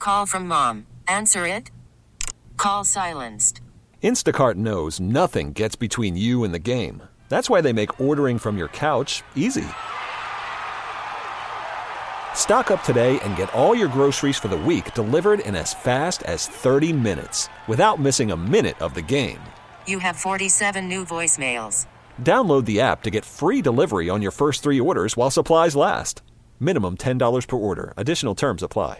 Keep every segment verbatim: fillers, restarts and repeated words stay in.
Call from mom. Answer it. Call silenced. Instacart knows nothing gets between you and the game. That's why they make ordering from your couch easy. Stock up today and get all your groceries for the week delivered in as fast as thirty minutes without missing a minute of the game. You have forty-seven new voicemails. Download the app to get free delivery on your first three orders while supplies last. Minimum ten dollars per order. Additional terms apply.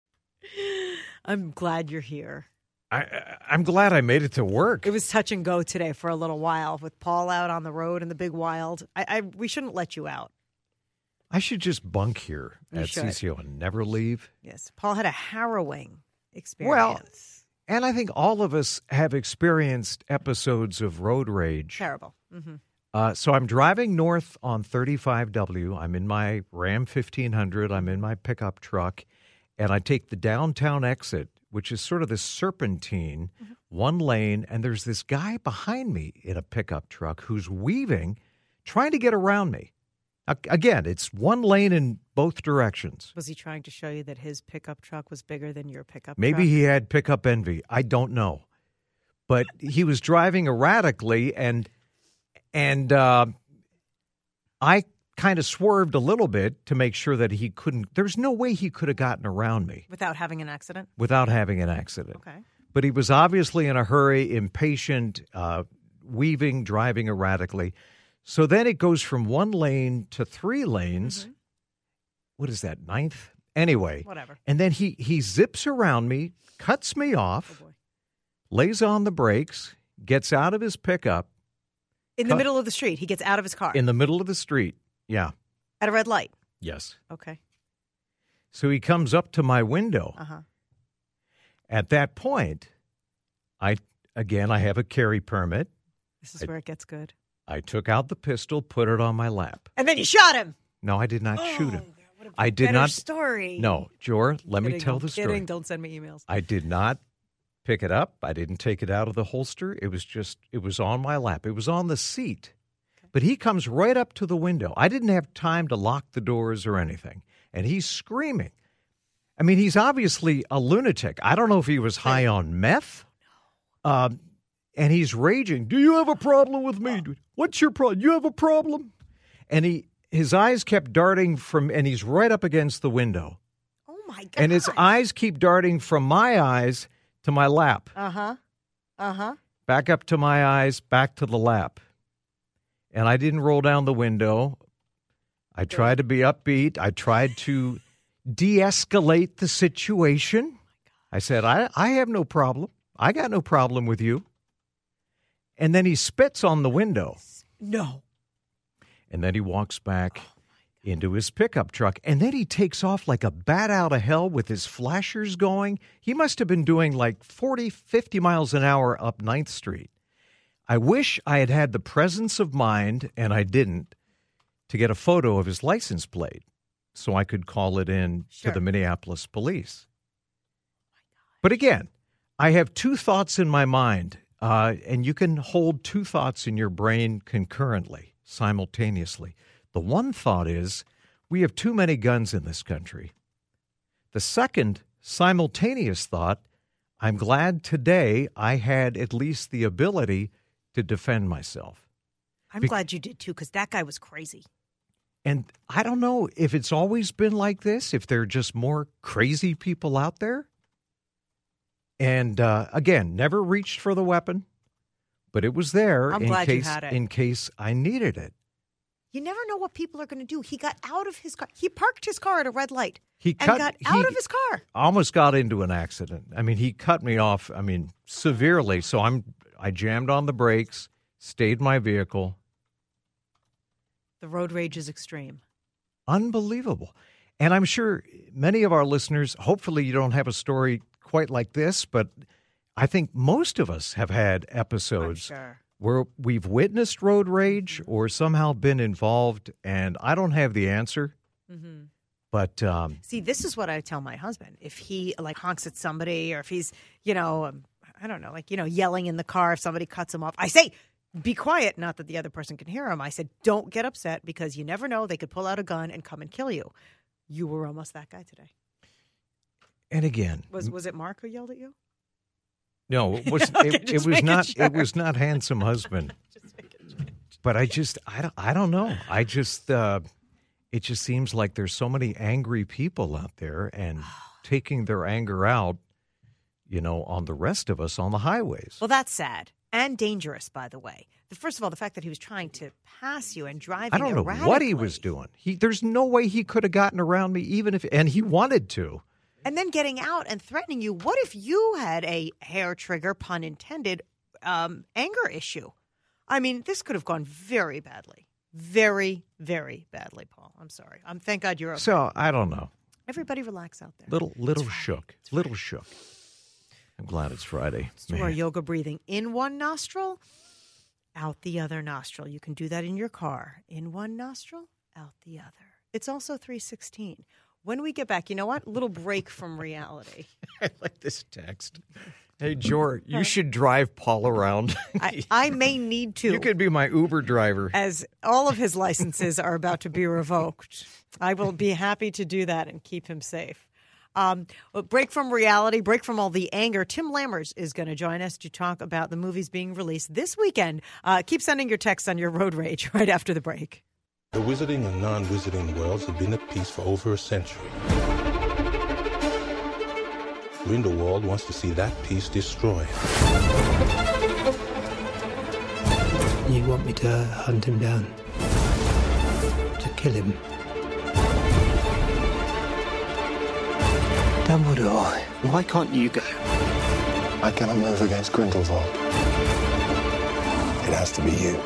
I'm glad you're here. I, I'm glad I made it to work. It was touch and go today for a little while with Paul out on the road in the big wild. I, I we shouldn't let you out. I should just bunk here You at should. C C O and never leave. Yes, Paul had a harrowing experience. Well, and I think all of us have experienced episodes of road rage. Terrible. Mm-hmm. Uh, so I'm driving north on thirty-five W. I'm in my Ram fifteen hundred. I'm in my pickup truck, and I take the downtown exit, which is sort of this serpentine, mm-hmm. one lane, and there's this guy behind me in a pickup truck who's weaving, trying to get around me. Again, it's one lane in both directions. Was he trying to show you that his pickup truck was bigger than your pickup Maybe truck? Maybe he had pickup envy. I don't know. But he was driving erratically, and and uh, I kind of swerved a little bit to make sure that he couldn't. There's no way he could have gotten around me. Without having an accident? Without having an accident. Okay. But he was obviously in a hurry, impatient, uh, weaving, driving erratically. So then it goes from one lane to three lanes. Mm-hmm. What is that, ninth? Anyway. Whatever. And then he, he zips around me, cuts me off, oh boy. lays on the brakes, gets out of his pickup. In the cut, middle of the street. He gets out of his car. In the middle of the street, yeah. At a red light? Yes. Okay. So he comes up to my window. Uh-huh. At that point, I again, I have a carry permit. This is I, where it gets good. I took out the pistol, put it on my lap. And then you shot him. No, I did not oh, shoot him. What a I did better not. Story. No, Jor, let kidding, me tell I'm the story. Kidding. Don't send me emails. I did not pick it up. I didn't take it out of the holster. It was just, it was on my lap. It was on the seat. Okay. But he comes right up to the window. I didn't have time to lock the doors or anything. And he's screaming. I mean, he's obviously a lunatic. I don't know if he was high on meth. Um, and he's raging. Do you have a problem with me? What's your problem? You have a problem? And he, his eyes kept darting from, and he's right up against the window. Oh, my God. And his eyes keep darting from my eyes to my lap. Uh-huh. Uh-huh. Back up to my eyes, back to the lap. And I didn't roll down the window. I tried to be upbeat. I tried to de-escalate the situation. I said, I, I have no problem. I got no problem with you. And then he spits on the window. No. And then he walks back into his pickup truck. And then he takes off like a bat out of hell with his flashers going. He must have been doing like forty, fifty miles an hour up ninth Street. I wish I had had the presence of mind, and I didn't, to get a photo of his license plate so I could call it in sure. to the Minneapolis police. But again, I have two thoughts in my mind. Uh, and you can hold two thoughts in your brain concurrently, simultaneously. The one thought is, we have too many guns in this country. The second simultaneous thought, I'm glad today I had at least the ability to defend myself. I'm Be- glad you did, too, because that guy was crazy. And I don't know if it's always been like this, if there are just more crazy people out there. And uh, again, never reached for the weapon, but it was there I'm in glad you case had it. in case I needed it. You never know what people are going to do. He got out of his car. He parked his car at a red light He and cut, got he out of his car. Almost got into an accident. I mean, he cut me off. I mean, severely. So I'm I jammed on the brakes, stayed my vehicle. The road rage is extreme. Unbelievable. And I'm sure many of our listeners, hopefully you don't have a story quite like this, but I think most of us have had episodes sure. where we've witnessed road rage or somehow been involved, and I don't have the answer. Mm-hmm. But um, see, this is what I tell my husband. If he like honks at somebody, or if he's, you know, um, I don't know, like, you know, yelling in the car, if somebody cuts him off, I say, be quiet. Not that the other person can hear him. I said, don't get upset, because you never know. They could pull out a gun and come and kill you. You were almost that guy today. And again, Was was it Mark who yelled at you? no, it was Okay, it, it just was making not sure. it was not handsome husband. But I just I don't I don't know. I just uh, it just seems like there's so many angry people out there and taking their anger out, you know, on the rest of us on the highways. Well, that's sad and dangerous, by the way. The, first of all, the fact that he was trying to pass you and driving I don't know what he was erratically. doing. He there's no way he could have gotten around me even if and he wanted to. And then getting out and threatening you. What if you had a hair trigger, pun intended, um, anger issue? I mean, this could have gone very badly. Very, very badly, Paul. I'm sorry. I'm thank God you're okay. So I don't know. Everybody relax out there. Little little shook. Little shook. I'm glad it's Friday. Let's do our Man. yoga breathing. In one nostril, out the other nostril. You can do that in your car. In one nostril, out the other. It's also three sixteen. When we get back, you know what? A little break from reality. I like this text. Hey, Jor, you should drive Paul around. I, I may need to. You could be my Uber driver. As all of his licenses are about to be revoked. I will be happy to do that and keep him safe. Um, but break from reality, break from all the anger. Tim Lammers is going to join us to talk about the movies being released this weekend. Uh, keep sending your texts on your road rage right after the break. The wizarding and non-wizarding worlds have been at peace for over a century. Grindelwald wants to see that peace destroyed. You want me to hunt him down? To kill him? Dumbledore, why can't you go? I cannot move against Grindelwald. It has to be you.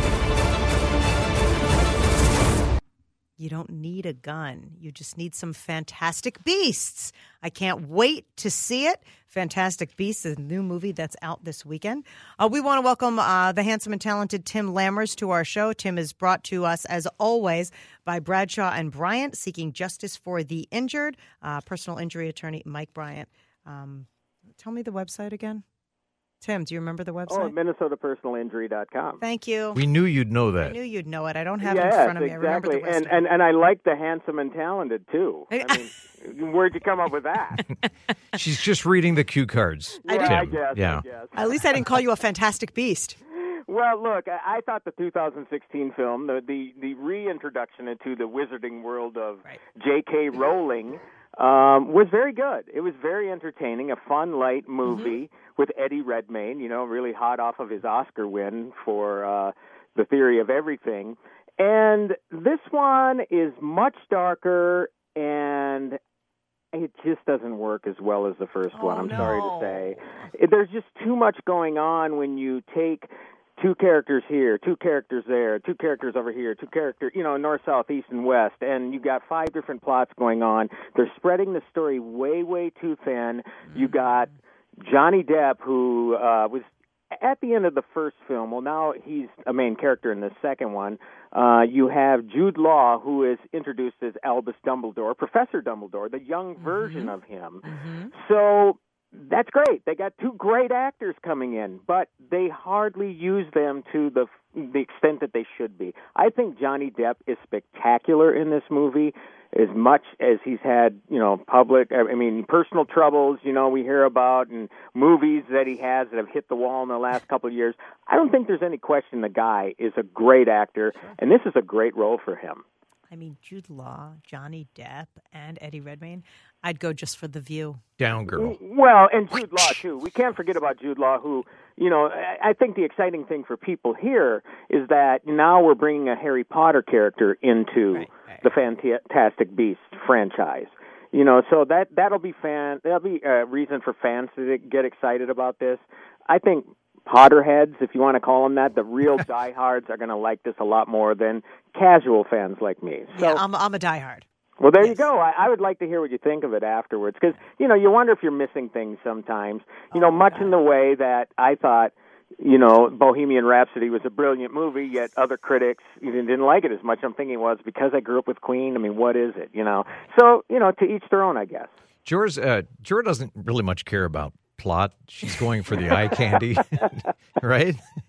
You don't need a gun. You just need some Fantastic Beasts. I can't wait to see it. Fantastic Beasts is a new movie that's out this weekend. Uh, we want to welcome uh, the handsome and talented Tim Lammers to our show. Tim is brought to us, as always, by Bradshaw and Bryant, seeking justice for the injured. Uh, personal injury attorney Mike Bryant. Um, tell me the website again. Tim, do you remember the website? Oh, Minnesota Personal Injury dot com. Thank you. We knew you'd know I that. knew you'd know it. I don't have yes, it in front of me. exactly. I remember the rest and, of it. and and I like the handsome and talented too. I mean, where'd you come up with that? She's just reading the cue cards. yeah, Tim. I guess. Yeah. I guess. At least I didn't call you a Fantastic Beast. Well, look, I, I thought the two thousand sixteen film, the the, the reintroduction into the wizarding world of Right. J K. Rowling, um, was very good. It was very entertaining, a fun, light movie Mm-hmm. with Eddie Redmayne, you know, really hot off of his Oscar win for uh, The Theory of Everything. And this one is much darker, and it just doesn't work as well as the first Oh, one, I'm no. sorry to say. It- There's just too much going on when you take two characters here, two characters there, two characters over here, two characters, you know, north, south, east, and west, and you got five different plots going on. They're spreading the story way, way too thin. You got Johnny Depp, who uh, was at the end of the first film. Well, now he's a main character in the second one. Uh, you have Jude Law, who is introduced as Albus Dumbledore, Professor Dumbledore, the young version of him. So that's great. They got two great actors coming in, but they hardly use them to the the extent that they should be. I think Johnny Depp is spectacular in this movie, as much as he's had, you know, public, I mean, personal troubles, you know, we hear about, and movies that he has that have hit the wall in the last couple of years. I don't think there's any question the guy is a great actor, and this is a great role for him. I mean, Jude Law, Johnny Depp, and Eddie Redmayne. I'd go just for the view. Down girl. Well, and Jude Law, too. We can't forget about Jude Law, who, you know, I I think the exciting thing for people here is that now we're bringing a Harry Potter character into Right, right. the Fantastic Beasts franchise. You know, so that, that'll be fan, that'll be a reason for fans to get excited about this. I think Potterheads, if you want to call them that, the real diehards are going to like this a lot more than casual fans like me. So, Yeah, I'm, I'm a diehard. well, there Yes. you go. I, I would like to hear what you think of it afterwards, because, you know, you wonder if you're missing things sometimes. You know, much in the way that I thought, you know, Bohemian Rhapsody was a brilliant movie, yet other critics even didn't like it as much. I'm thinking, well, it's because I grew up with Queen. I mean, what is it, you know? So, you know, to each their own, I guess. Jor's, uh, Jor doesn't really much care about plot. She's going for the eye candy, right?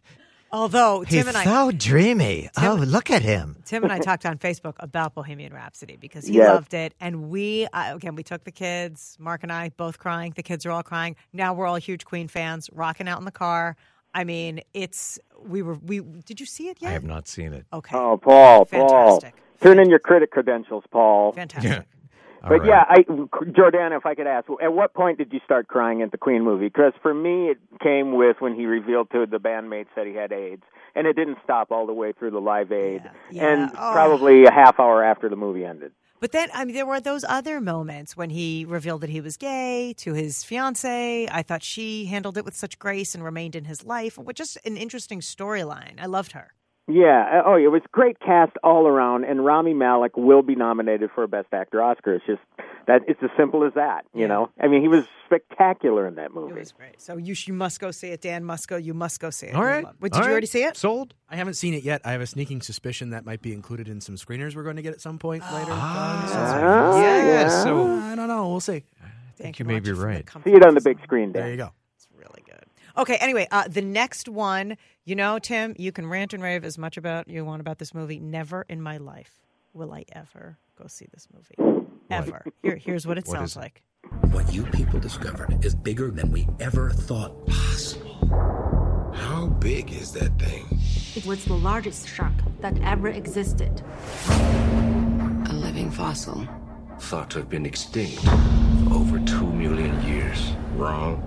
Although He's Tim and I, so dreamy. Tim- oh, look at him. Tim and I talked on Facebook about Bohemian Rhapsody because he Yes. loved it, and we uh, again we took the kids, Mark and I, both crying. The kids are all crying. Now we're all huge Queen fans, rocking out in the car. I mean, it's we were we. Did you see it yet? I have not seen it. Okay. Oh, Paul, Fantastic. Paul. Turn in your critic credentials, Paul. Fantastic. Yeah. All But right. yeah, I, Jordana, if I could ask, at what point did you start crying at the Queen movie? Because for me, it came with when he revealed to the bandmates that he had AIDS, and it didn't stop all the way through the Live Aid, Yeah. Yeah. and Oh. probably a half hour after the movie ended. But then, I mean, there were those other moments when he revealed that he was gay to his fiancee. I thought she handled it with such grace and remained in his life. Which just an interesting storyline. I loved her. Yeah, oh, it was great cast all around, and Rami Malek will be nominated for a Best Actor Oscar. It's just that it's as simple as that, you Yeah. know. I mean, he was spectacular in that It movie. was great. So you you must go see it, Dan. Must go. You must go see it. All You right. love- Wait, did All you right. already see it? Sold? I haven't seen it yet. I have a sneaking suspicion that might be included in some screeners we're going to get at some point later. Ah, yeah, yeah. yeah. So I don't know. We'll see. I Dan think you can may watch be it from right. comfort See it on the of his big screen, Dan. There you go. It's really good. Okay, anyway, uh, the next one, you know, Tim, you can rant and rave as much about you want about this movie. Never in my life will I ever go see this movie. Ever. Here, here's what it What sounds is it? like. What you people discovered is bigger than we ever thought possible. How big is that thing? It was the largest shark that ever existed. A living fossil. Thought to have been extinct for over two million years. Wrong.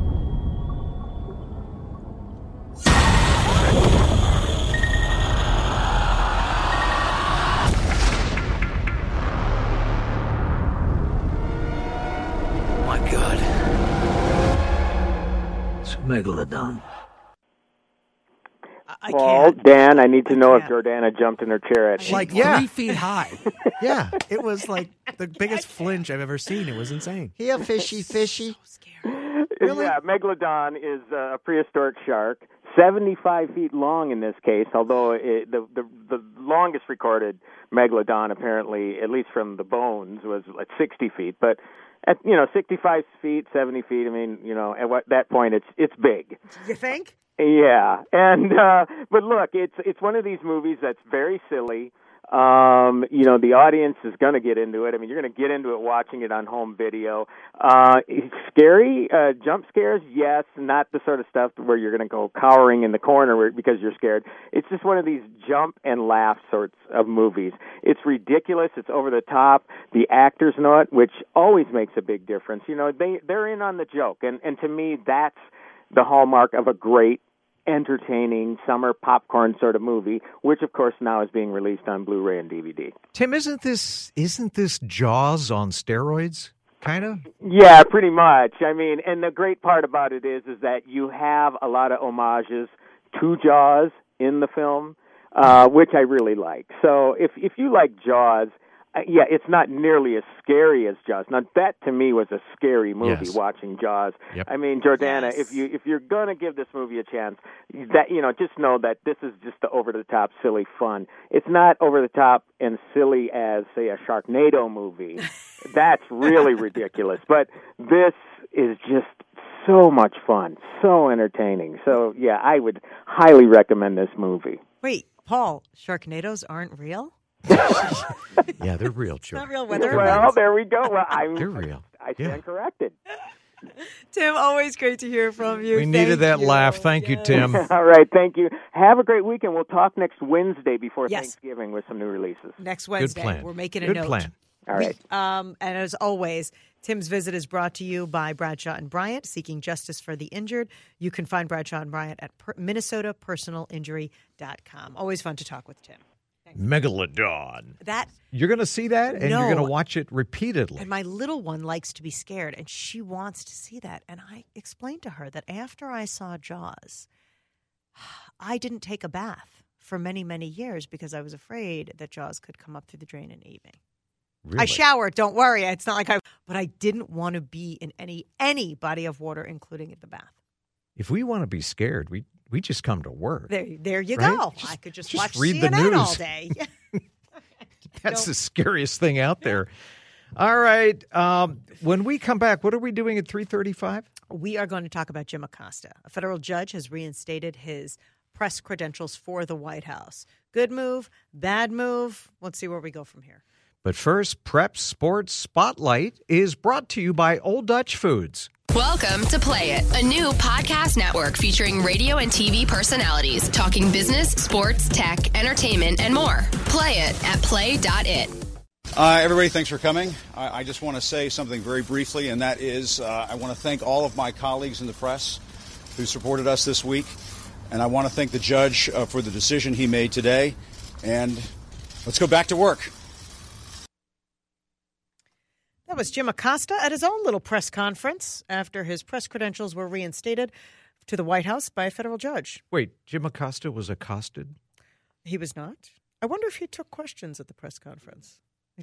My God. It's a megalodon. I Paul, can't. Dan, I need to I know if can't. Jordana jumped in her chair at Like Yeah. three feet high. Yeah. It was like the biggest flinch I've ever seen. It was insane. Here, fishy, fishy. Really? Yeah, megalodon is a prehistoric shark, seventy-five feet long in this case, although it, the, the the longest recorded megalodon, apparently, at least from the bones, was like sixty feet. But at you know sixty-five feet, seventy feet, I mean, you know, at what, that point, it's it's big. You think? Yeah, and uh, but look, it's it's one of these movies that's very silly. Um, you know, the audience is going to get into it. I mean, you're going to get into it watching it on home video. Uh, it's scary, uh, jump scares, yes, not the sort of stuff where you're going to go cowering in the corner where, because you're scared. It's just one of these jump and laugh sorts of movies. It's ridiculous. It's over the top. The actors know it, which always makes a big difference. You know, they they're in on the joke, and and to me, that's the hallmark of a great, entertaining summer popcorn sort of movie, which of course now is being released on Blu-ray and D V D. Tim, isn't this isn't this Jaws on steroids? Kind of? Yeah, pretty much. I mean, and the great part about it is is that you have a lot of homages to Jaws in the film, uh, which I really like. So if if you like Jaws, uh, yeah, it's not nearly as scary as Jaws. Now that to me was a scary movie, Yes. watching Jaws. Yep. I mean, Jordana, Yes. if you if you're gonna give this movie a chance, that you know, just know that this is just the over the top silly fun. It's not over the top and silly as say a Sharknado movie. That's really ridiculous. But this is just so much fun, so entertaining. So yeah, I would highly recommend this movie. Wait, Paul, Sharknadoes aren't real? Yeah, they're real, Joe. Not real weather Well, events? there we go. Well, I'm, They're real. I stand Yeah. corrected. Tim, always great to hear from you. We needed Thank that you. laugh. Thank you, Yes. Tim. All right, thank you. Have a great weekend. We'll talk next Wednesday before Yes. Thanksgiving with some new releases. Next Wednesday, plan. we're making a Good note. plan. All right. We- um, and as always, Tim's visit is brought to you by Bradshaw and Bryant, seeking justice for the injured. You can find Bradshaw and Bryant at per- Minnesota Personal Injury dot com. Always fun to talk with Tim. Megalodon. That You're going to see that, and No. you're going to watch it repeatedly. And my little one likes to be scared, and she wants to see that. And I explained to her that after I saw Jaws, I didn't take a bath for many, many years because I was afraid that Jaws could come up through the drain and eat me. Really? I showered, don't worry. It's not like I, but I didn't want to be in any any body of water, including the bath. If we want to be scared, we we just come to work. There, there you Right? go. Just- I could just, just watch read C the N N all news. day. That's Don't- the scariest thing out there. All right. Um, when we come back, what are we doing at three thirty-five? We are going to talk about Jim Acosta. A federal judge has reinstated his press credentials for the White House. Good move, bad move. Let's see where we go from here. But first, Prep Sports Spotlight is brought to you by Old Dutch Foods. Welcome to Play It, a new podcast network featuring radio and T V personalities talking business, sports, tech, entertainment, and more. Play it at play dot it. Uh, everybody, thanks for coming. I, I just want to say something very briefly, and that is uh, I want to thank all of my colleagues in the press who supported us this week, and I want to thank the judge uh, for the decision he made today, and let's go back to work. That was Jim Acosta at his own little press conference after his press credentials were reinstated to the White House by a federal judge. Wait, Jim Acosta was accosted? He was not? I wonder if he took questions at the press conference.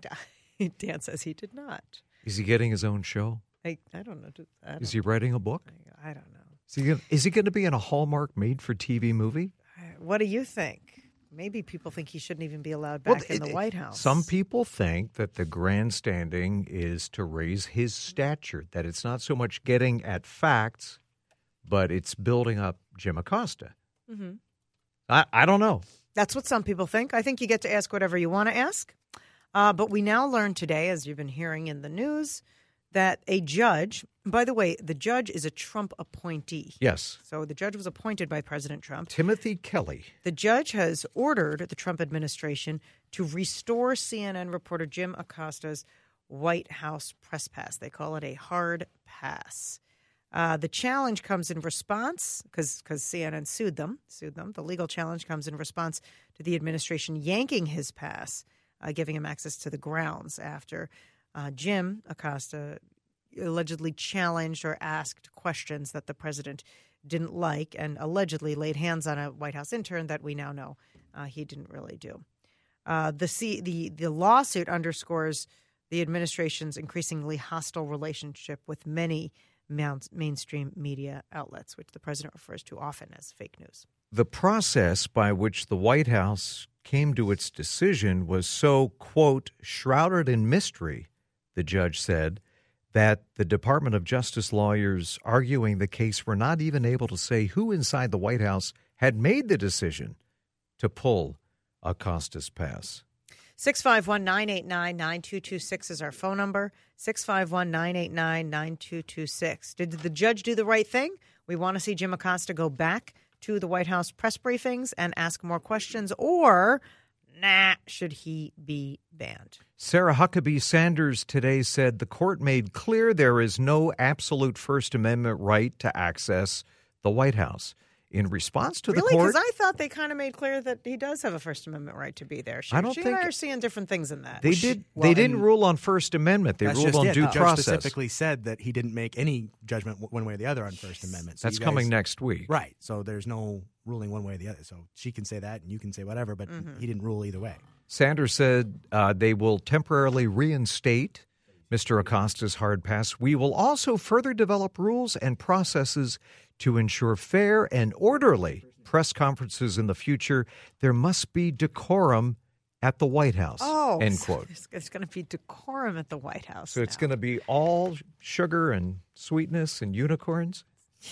Dan says he did not. Is he getting his own show? I, I don't know. I don't is he writing a book? I, I don't know. Is he gonna, is he going to be in a Hallmark made-for-T V movie? What do you think? Maybe people think he shouldn't even be allowed back well, in the it, White House. Some people think that the grandstanding is to raise his stature, that it's not so much getting at facts, but it's building up Jim Acosta. Mm-hmm. I, I don't know. That's what some people think. I think you get to ask whatever you want to ask. Uh, but we now learn today, as you've been hearing in the news, that a judge, by the way, the judge is a Trump appointee. Yes. So the judge was appointed by President Trump. Timothy Kelly. The judge has ordered the Trump administration to restore C N N reporter Jim Acosta's White House press pass. They call it a hard pass. Uh, the challenge comes in response, because because C N N sued them, sued them. The legal challenge comes in response to the administration yanking his pass, uh, giving him access to the grounds after Uh, Jim Acosta allegedly challenged or asked questions that the president didn't like and allegedly laid hands on a White House intern that we now know uh, he didn't really do. Uh, the, C- the the lawsuit underscores the administration's increasingly hostile relationship with many mount- mainstream media outlets, which the president refers to often as fake news. The process by which the White House came to its decision was so, quote, shrouded in mystery, the judge said, that the Department of Justice lawyers arguing the case were not even able to say who inside the White House had made the decision to pull Acosta's pass. six five one, nine eight nine, nine two two six is our phone number, six five one, nine eight nine, nine two two six. Did the judge do the right thing? We want to see Jim Acosta go back to the White House press briefings and ask more questions, or nah, should he be banned? Sarah Huckabee Sanders today said the court made clear there is no absolute First Amendment right to access the White House. In response to really? the court... Really? Because I thought they kind of made clear that he does have a First Amendment right to be there. She, I don't she think... and I are seeing different things in that. They, did, well, they didn't rule on First Amendment. They ruled on it. due the process. The judge specifically said that he didn't make any judgment one way or the other on First Amendment. So That's guys, coming next week. Right. So there's no ruling one way or the other. So she can say that and you can say whatever, but mm-hmm. he didn't rule either way. Sanders said uh, they will temporarily reinstate Mister Acosta's hard pass. We will also further develop rules and processes to ensure fair and orderly press conferences in the future. There must be decorum at the White House. Oh, end so quote. There's, there's going to be decorum at the White House. So now. It's going to be all sugar and sweetness and unicorns?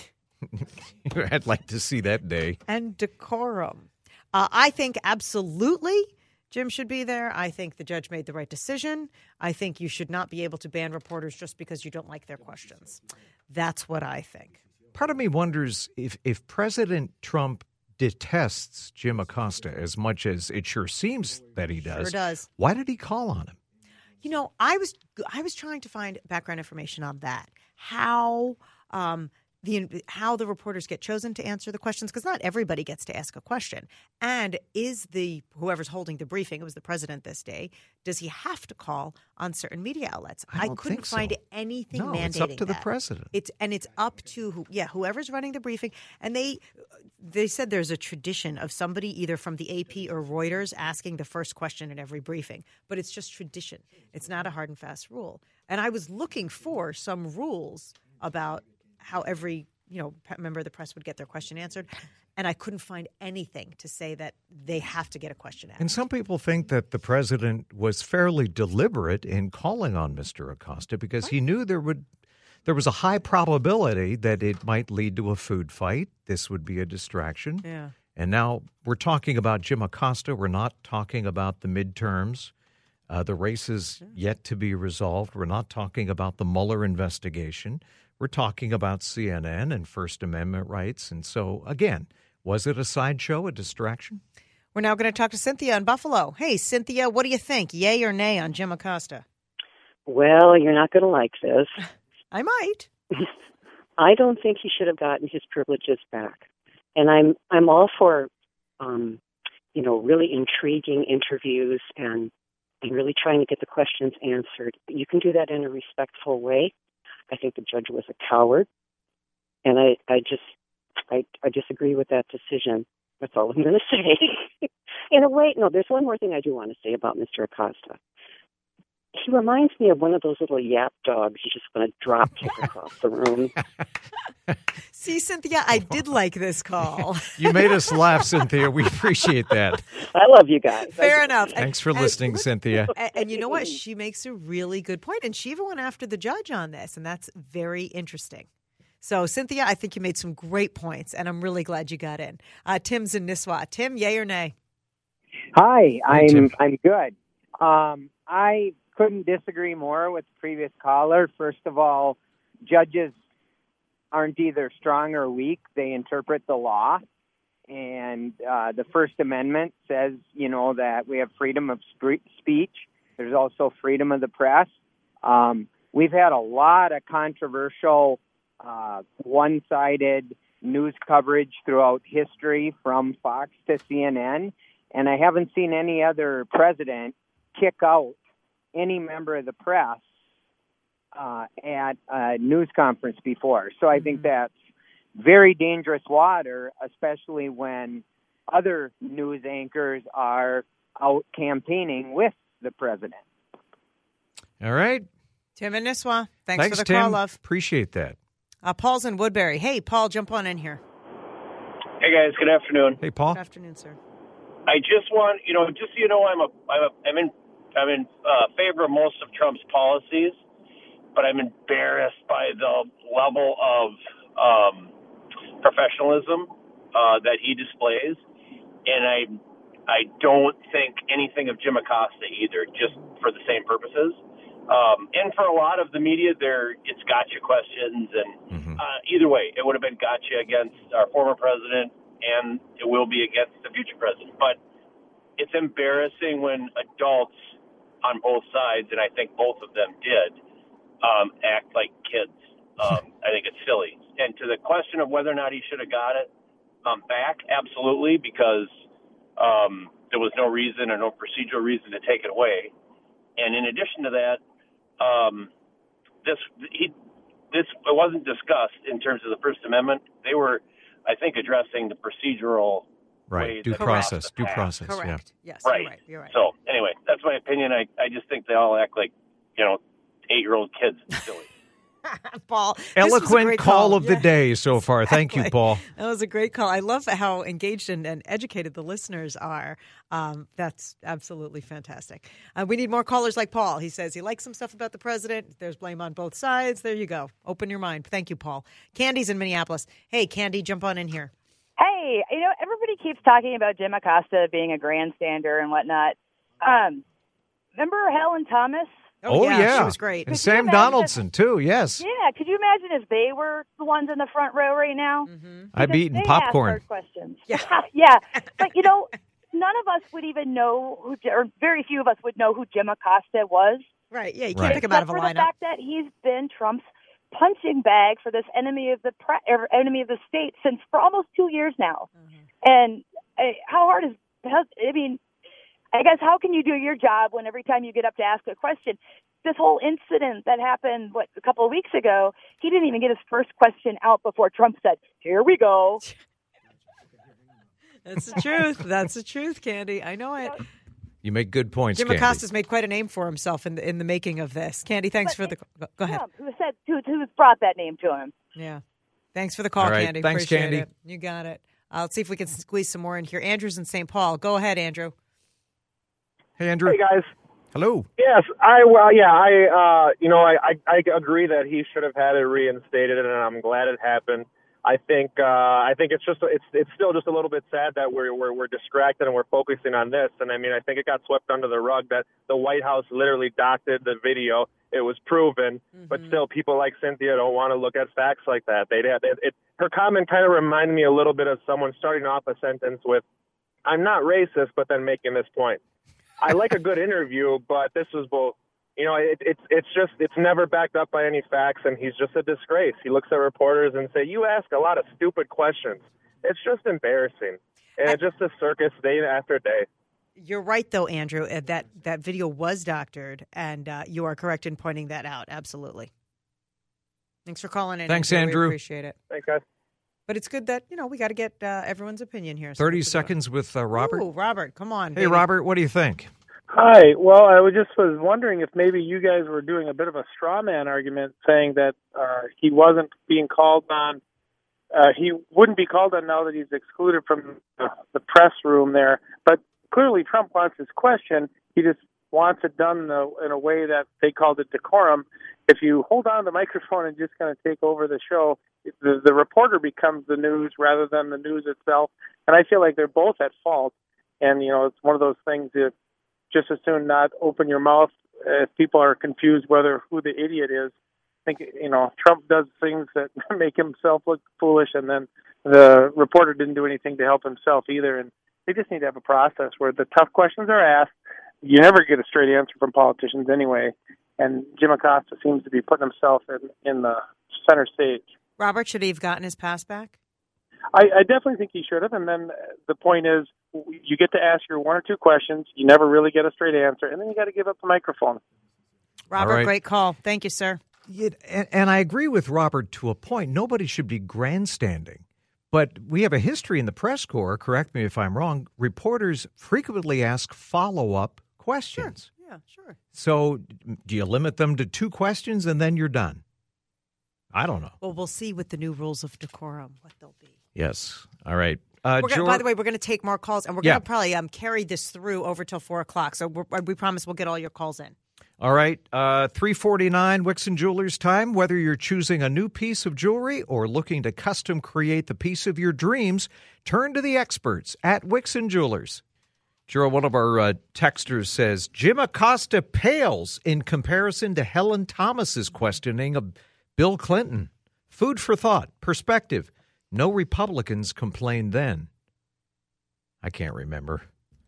I'd like to see that day. And decorum. Uh, I think absolutely Jim should be there. I think the judge made the right decision. I think you should not be able to ban reporters just because you don't like their questions. That's what I think. Part of me wonders if, if President Trump detests Jim Acosta as much as it sure seems that he does. Sure does. Why did he call on him? You know, I was I was trying to find background information on that. How um, the how the reporters get chosen to answer the questions, because not everybody gets to ask a question. And is the whoever's holding the briefing, it was the president this day, does he have to call on certain media outlets? I, don't I couldn't think so. find anything no, mandating it's up to that. the president. It's and it's up to who, yeah, whoever's running the briefing. And they they said there's a tradition of somebody either from the A P or Reuters asking the first question in every briefing, but it's just tradition. It's not a hard and fast rule. And I was looking for some rules about how every, you know, member of the press would get their question answered. And I couldn't find anything to say that they have to get a question answered. And some people think that the president was fairly deliberate in calling on Mister Acosta because right. he knew there would there was a high probability that it might lead to a food fight. This would be a distraction. Yeah. And now we're talking about Jim Acosta. We're not talking about the midterms. Uh, the race is yet to be resolved. We're not talking about the Mueller investigation. We're talking about C N N and First Amendment rights. And so, again, was it a sideshow, a distraction? We're now going to talk to Cynthia in Buffalo. Hey, Cynthia, what do you think? Yay or nay on Jim Acosta? Well, you're not going to like this. I might. I don't think he should have gotten his privileges back. And I'm I'm all for, um, you know, really intriguing interviews and, and really trying to get the questions answered. You can do that in a respectful way. I think the judge was a coward. And I, I just I, I disagree with that decision. That's all I'm going to say. In a way, no, there's one more thing I do want to say about Mister Acosta. He reminds me of one of those little yap dogs you just want to drop kick across the room. See, Cynthia, I did like this call. You made us laugh, Cynthia. We appreciate that. I love you guys. Fair enough. Thanks for and, listening, and, Cynthia. And, and you know what? She makes a really good point, and she even went after the judge on this, and that's very interesting. So, Cynthia, I think you made some great points, and I'm really glad you got in. Uh, Tim's in Nisswa. Tim, yay or nay? Hi, I'm Tim. I'm good. Um, I couldn't disagree more with the previous caller. First of all, judges aren't either strong or weak. They interpret the law. And uh, the First Amendment says, you know, that we have freedom of sp- speech. There's also freedom of the press. Um, we've had a lot of controversial, uh, one-sided news coverage throughout history from Fox to C N N. And I haven't seen any other president kick out any member of the press uh, at a news conference before. So I think that's very dangerous water, especially when other news anchors are out campaigning with the president. All right. Tim in Nisswa. Thanks, Thanks for the Tim. call, love. Appreciate that. Uh, Paul's in Woodbury. Hey, Paul, jump on in here. Hey, guys. Good afternoon. Hey, Paul. Good afternoon, sir. I just want, you know, just so you know, I'm a, I'm, a, I'm in, I'm in uh, favor of most of Trump's policies, but I'm embarrassed by the level of um, professionalism uh, that he displays, and I, I don't think anything of Jim Acosta either, just for the same purposes. Um, and for a lot of the media, there it's gotcha questions, and mm-hmm. uh, either way, it would have been gotcha against our former president. And it will be against the future president. But it's embarrassing when adults on both sides, and I think both of them did, um, act like kids. Um, I think it's silly. And to the question of whether or not he should have got it um, back, absolutely, because um, there was no reason or no procedural reason to take it away. And in addition to that, um, this he this it wasn't discussed in terms of the First Amendment. They were, I think, addressing the procedural right due process, due process. Correct. Yeah. Yes. Right. You're right. You're right. So anyway, that's my opinion. I, I just think they all act like, you know, eight-year-old kids. It's silly. Paul, eloquent call, call of yeah. the day so far. Exactly. Thank you, Paul. That was a great call. I love how engaged and, and educated the listeners are. Um, that's absolutely fantastic. Uh, we need more callers like Paul. He says he likes some stuff about the president. There's blame on both sides. There you go. Open your mind. Thank you, Paul. Candy's in Minneapolis. Hey, Candy, jump on in here. Hey, you know, everybody keeps talking about Jim Acosta being a grandstander and whatnot. Um, remember Helen Thomas? Oh, oh yeah. yeah, she was great. And Could Sam Donaldson, if, too, yes. Yeah, could you imagine if they were the ones in the front row right now? Mm-hmm. I'd be eating popcorn. Ask hard questions. Yeah. yeah, but, you know, none of us would even know, who, or very few of us would know who Jim Acosta was. Right, yeah, you can't right. pick him out of a lineup. For the lineup. fact that he's been Trump's punching bag for this enemy of the pre- or enemy of the state since for almost two years now. Mm-hmm. And uh, how hard is, how, I mean, I guess how can you do your job when every time you get up to ask a question, this whole incident that happened, what, a couple of weeks ago, he didn't even get his first question out before Trump said, here we go. That's the truth. That's the truth, Candy. I know it. You make good points, Jim Candy. Acosta's made quite a name for himself in the, in the making of this. Candy, thanks but, for the – go ahead. Trump, who said who, who's brought that name to him. Yeah. Thanks for the call, All right. Candy. Thanks, Appreciate Candy. it. You got it. Uh, let's see if we can squeeze some more in here. Andrew's in Saint Paul. Go ahead, Andrew. Hey, Andrew. Hey, guys. Hello. Yes, I well, yeah, I, uh, you know, I, I, I agree that he should have had it reinstated, and I'm glad it happened. I think uh, I think it's just it's it's still just a little bit sad that we're, we're we're distracted and we're focusing on this. And I mean, I think it got swept under the rug that the White House literally doctored the video. It was proven, mm-hmm. but still, people like Cynthia don't want to look at facts like that. They it, it her comment kind of reminded me a little bit of someone starting off a sentence with, "I'm not racist," but then making this point. I like a good interview, but this was both. You know, it, it's it's just it's never backed up by any facts, and he's just a disgrace. He looks at reporters and say, "You ask a lot of stupid questions." It's just embarrassing, and it's just a circus day after day. You're right, though, Andrew. That that video was doctored, and uh, you are correct in pointing that out. Absolutely. Thanks for calling in. Thanks, Andrew. Andrew. We appreciate it. Thanks, guys. But it's good that you know we got to get uh, everyone's opinion here. So Thirty seconds with uh, Robert. Ooh, Robert, come on. Hey, baby. Robert, what do you think? Hi. Well, I was just was wondering if maybe you guys were doing a bit of a straw man argument, saying that uh, he wasn't being called on. Uh, he wouldn't be called on now that he's excluded from the, the press room there. But clearly, Trump wants his question. He just wants it done in a, in a way that they called it decorum. If you hold on to the microphone and just kind of take over the show, the, the reporter becomes the news rather than the news itself. And I feel like they're both at fault. And you know, it's one of those things that just as soon not open your mouth if people are confused whether who the idiot is. I think, you know, Trump does things that make himself look foolish, and then the reporter didn't do anything to help himself either. And they just need to have a process where the tough questions are asked. You never get a straight answer from politicians anyway. And Jim Acosta seems to be putting himself in, in the center stage. Robert, should he have gotten his pass back? I, I definitely think he should have. And then the point is, you get to ask your one or two questions. You never really get a straight answer. And then you got to give up the microphone. Robert, right. Great call. Thank you, sir. Yeah, and, and I agree with Robert to a point. Nobody should be grandstanding. But we have a history in the press corps, correct me if I'm wrong, reporters frequently ask follow-up questions. Sure. Yeah, sure. So do you limit them to two questions and then you're done? I don't know. Well, we'll see with the new rules of decorum what they'll be. Yes. All right. Uh, we're gonna, by the way, we're going to take more calls, and we're yeah. going to probably um, carry this through over till four o'clock. So we're, we promise we'll get all your calls in. All right. Uh, three forty-nine Wixon Jewelers time. Whether you're choosing a new piece of jewelry or looking to custom create the piece of your dreams, turn to the experts at Wixon Jewelers. Gerald, one of our uh, texters says, Jim Acosta pales in comparison to Helen Thomas's questioning of Bill Clinton. Food for thought, perspective. No Republicans complained then. I can't remember.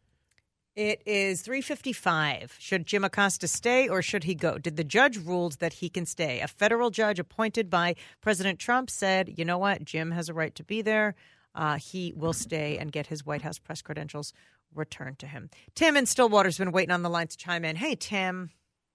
It is three fifty-five. Should Jim Acosta stay or should he go? Did the judge ruled that he can stay? A federal judge appointed by President Trump said, you know what, Jim has a right to be there. Uh, he will stay and get his White House press credentials returned to him. Tim in Stillwater's been waiting on the line to chime in. Hey, Tim.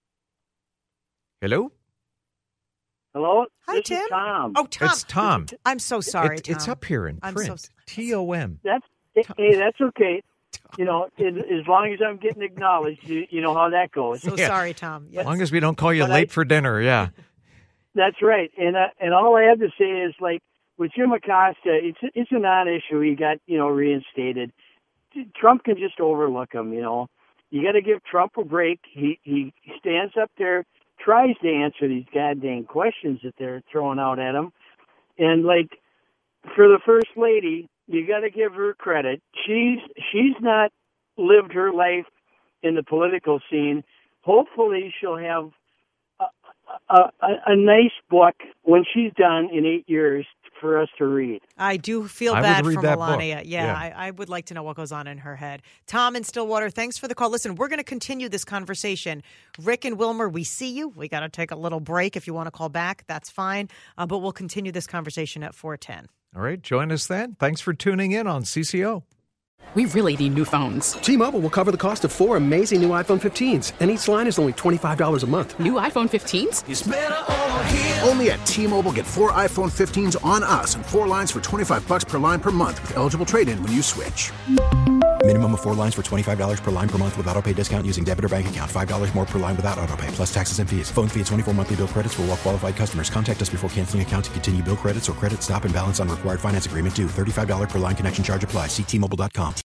Hello? Hello? Hi, this Tim. Is Tom. Oh, Tom. It's Tom. I'm so sorry, it, Tom. It's up here in I'm print. so, T O M. That's Hey, that's okay. You know, as long as I'm getting acknowledged, you, you know how that goes. So yeah. sorry, Tom. Yes. As long as we don't call you but late I, for dinner, yeah. That's right. And uh, and all I have to say is, like, with Jim Acosta, it's it's a non-issue. He got, you know, reinstated. Trump can just overlook him, you know. You got to give Trump a break. He he stands up there, tries to answer these goddamn questions that they're throwing out at him. And, like, for the First Lady, you got to give her credit. She's she's not lived her life in the political scene. Hopefully she'll have a, a, a nice book when she's done in eight years for us to read. I do feel I bad would for read that Melania. book. Yeah, Yeah. I, I would like to know what goes on in her head. Tom in Stillwater, thanks for the call. Listen, we're going to continue this conversation. Rick and Wilmer, we see you. We got to take a little break. If you want to call back, that's fine. Uh, but we'll continue this conversation at four ten. All right, join us then. Thanks for tuning in on C C O. We really need new phones. T-Mobile will cover the cost of four amazing new iPhone fifteens, and each line is only twenty-five dollars a month. New iPhone fifteens? It's better over here. Only at T-Mobile, get four iPhone fifteens on us and four lines for twenty-five bucks per line per month with eligible trade-in when you switch. Minimum of four lines for twenty-five dollars per line per month with autopay discount using debit or bank account. five dollars more per line without autopay, plus taxes and fees. Phone fee at twenty-four monthly bill credits for well-qualified customers. Contact us before canceling account to continue bill credits or credit stop and balance on required finance agreement due. thirty-five dollars per line connection charge applies. See T Mobile dot com.